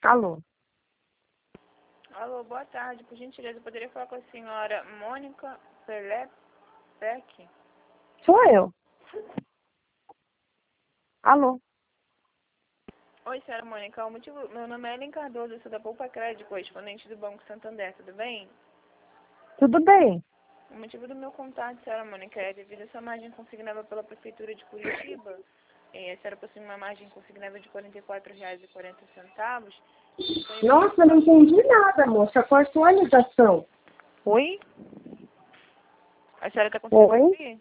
Alô? Alô, boa tarde. Por gentileza, eu poderia falar com a senhora Mônica Pelepec? Sou eu. Alô? Oi, senhora Mônica. Meu nome é Ellen Cardoso, eu sou da Poupa Crédito, correspondente do Banco Santander, tudo bem? Tudo bem? O motivo do meu contato, senhora Mônica, é devido à sua margem consignada pela Prefeitura de Curitiba. A senhora possui uma margem consignada de R$ 44,40. Nossa, eu não entendi nada, moça. Cortou a ligação. Oi? A senhora está conseguindo Oi? ouvir?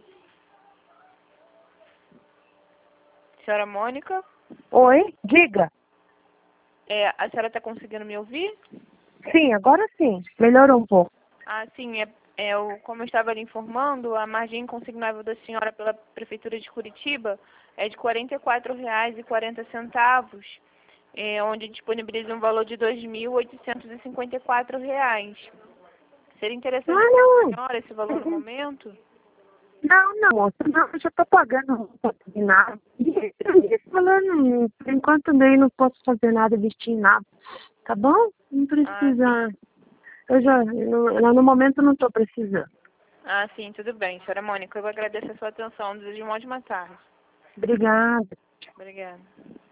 Senhora Mônica? Oi? Diga. A senhora está conseguindo me ouvir? Sim, agora sim. Melhorou um pouco. Ah, sim, como eu estava lhe informando, a margem consignável da senhora pela Prefeitura de Curitiba é de R$ 44,40, onde disponibiliza um valor de R$ 2.854. Seria interessante Ah, para a não. senhora esse valor no momento? Não, moça. Não, eu já estou pagando. Não posso fazer nada. Falando, por enquanto daí não posso fazer nada, vestir nada. Tá bom? Não Ah, precisa. sim. No momento não estou precisando. Ah, sim, tudo bem. Senhora Mônica, eu agradeço a sua atenção. Desejo uma ótima tarde. Obrigada. Obrigada.